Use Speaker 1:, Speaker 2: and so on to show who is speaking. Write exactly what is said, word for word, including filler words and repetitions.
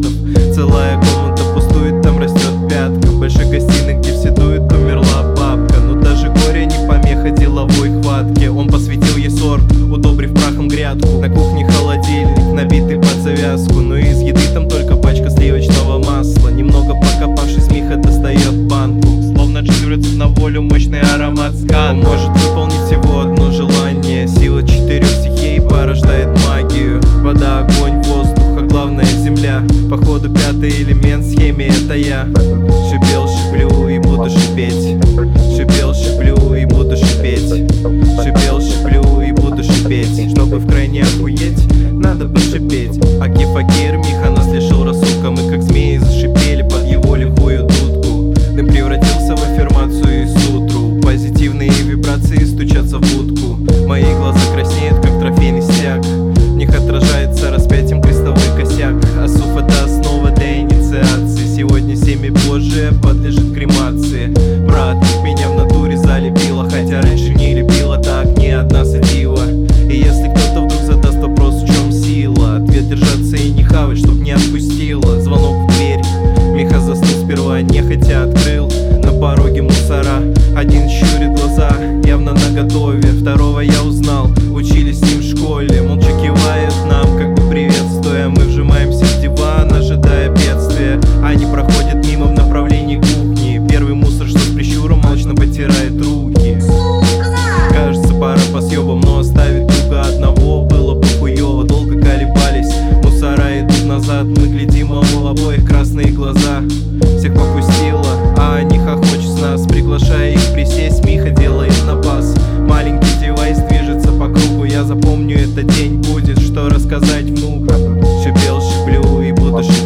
Speaker 1: апартаментов. Целая комната пустует, там растет пятка. В большой гостиной, где все дуют, умерла бабка. Но даже горе не помеха деловой хватке. Он посвятил ей сорт, удобрив прахом грядку. На кухне холодильник, набитый под завязку. Но из еды там только пачка сливочного масла. Немного покопавшись, Миха достает банку. Словно джин рвется на волю мощный аромат скана. Он может выполнить всего одно желание. Сила четырех стихий порождает магию. Вода, огонь, воздух, а главное земля. Походу пятый элемент в схеме — это я. Шипел, шиплю и буду шипеть. Шипел, шиплю и буду шипеть. Шипел, шиплю и буду шипеть. Чтобы в крайне охуеть, надо пошипеть. Аки факир, Миха нас лишил рассудка. Мы как змеи зашипели под его лихую дудку. Дым превратился в аффирмацию и сутру. Позитивные вибрации стучатся в будку. Мои глаза краснеют, как трофейный стяг. В них отражается распятием крестовый косяк. Асуф — это основа для инициации. Сегодня семя Божие подлежит кремации. Брат, меня в натуре залепило, хотя раньше не лепило так ни одна сатива. И если кто-то вдруг задаст вопрос, в чем сила, ответ — держаться и не хавать, чтоб не отпустило. Звонок в дверь, Миха застыл сперва, нехотя открыл. На пороге мусора, один щурит глаза, явно наготове. Второго я узнал, учились с ним в школе. Молча кивает нам, как бы приветствуя. Мы вжимаемся в диван, ожидая бедствия. Они проходят мимо в направлении кухни. Первый мусор, что с прищуром, молчно потирает руки. Кажется, пара по съебам, но оставить друга одного было бы хуёво. Долго колебались, мусора идут назад. Мы глядим, а у обоих красные глаза. Всех попустило, а они хохочут с нас. Приглашая их присесть, Миха делает напас. Маленький девайс движется по кругу. Я запомню этот день, будет что рассказать внукам. Шипел, шиплю и буду шипеть.